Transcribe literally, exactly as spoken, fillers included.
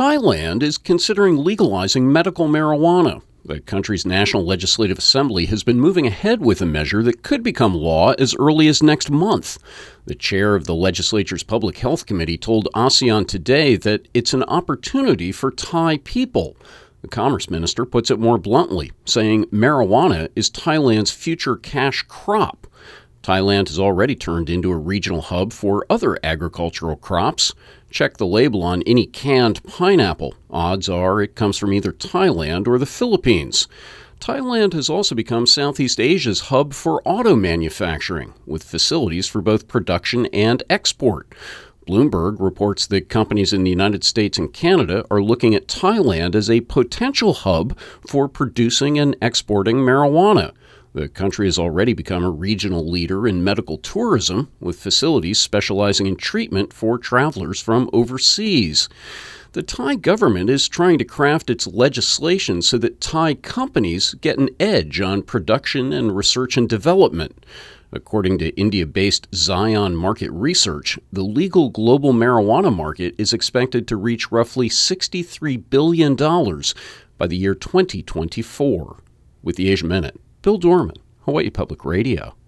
Thailand is considering legalizing medical marijuana. The country's National Legislative Assembly has been moving ahead with a measure that could become law as early as next month. The chair of the legislature's Public Health Committee told ASEAN Today that it's an opportunity for Thai people. The Commerce Minister puts it more bluntly, saying marijuana is Thailand's future cash crop. Thailand has already turned into a regional hub for other agricultural crops. Check the label on any canned pineapple. Odds are it comes from either Thailand or the Philippines. Thailand has also become Southeast Asia's hub for auto manufacturing, with facilities for both production and export. Bloomberg reports that companies in the United States and Canada are looking at Thailand as a potential hub for producing and exporting marijuana. The country has already become a regional leader in medical tourism, with facilities specializing in treatment for travelers from overseas. The Thai government is trying to craft its legislation so that Thai companies get an edge on production and research and development. According to India-based Zion Market Research, the legal global marijuana market is expected to reach roughly sixty-three billion dollars by the year twenty twenty-four. With the Asia Minute, Bill Dorman, Hawaii Public Radio.